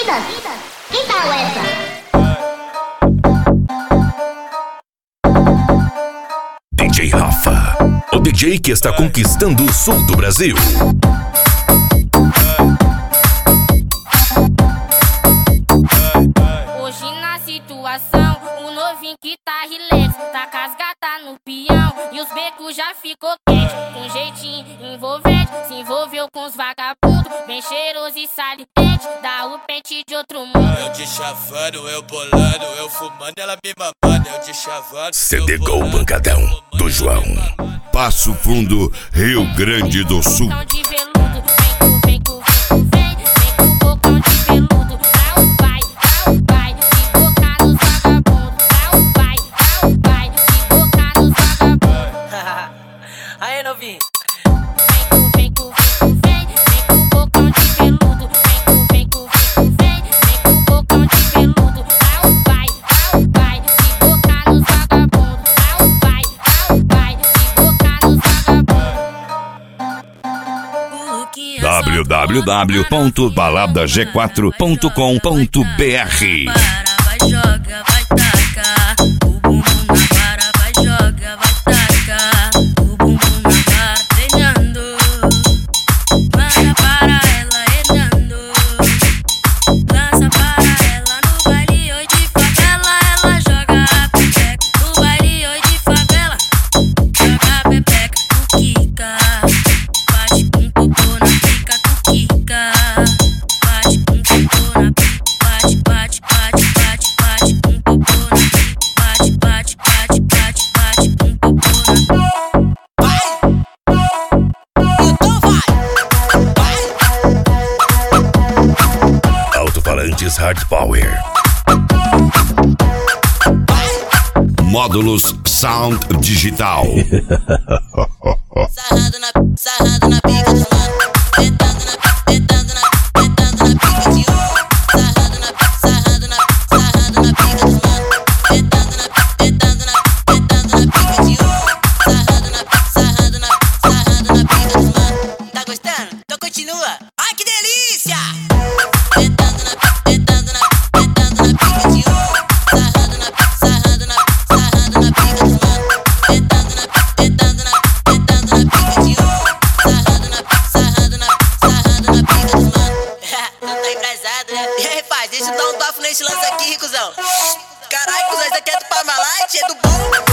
vidas? Que tal essa? DJ Rafa, o DJ que está conquistando o sul do Brasil. Hoje na situação, o novinho que tá relax, tá com as gatas no peão e os becos já ficou quente. Com jeitinho envolvente, se envolveu com os vagabundos, bem cheiroso e saliente, dá o pente de outro mundo. Eu te chavando, eu bolando, eu fumando, ela me mamando, eu te chavando. CD Gol Pancadão do João. Passo Fundo, Rio Grande do Sul. De veludo, vem com bocão de veludo, dá o vai, se bocar nos vagabundos, dá o vai, se bocar nos vagabundos. Aí, novinho. Vem com bocão de veludo, vem com bocão de veludo, dá o vai, se bocar nos vagabundos, dá o vai, se bocar nos vagabundos. www.baladag4.com.br. Vai joga, vai tacar o bumbum na vara, vai joga, vai tacar o bumbum na vara, treinando. Manda para ela, entrando. Lança para ela no baile hoje de favela, ela joga a pepeca. No baile hoje de favela, joga a pepeca, tu quica. Bate com popô na pica, tu quica. Bate com popô na pica, bate com popô na pica, bate com popô na pica. Alto-falantes Hard Power. Módulos Sound Digital. Sarrado na pica dos mano, tentando na pica de sarrado na pica dos mano, tentando na pica de sarrado na pica dos mano. Tá gostando? Então continua. Ai, que delícia! Tentando na pica de sarrado na pica dos mano, tentando na pica de sarrado na pica dos mano. Não tá embrasado, né? E aí, pai, deixa eu dar um bafo nesse lance aqui, cuzão. Caralho, cuzão, isso aqui é do Parmalat, é do bom.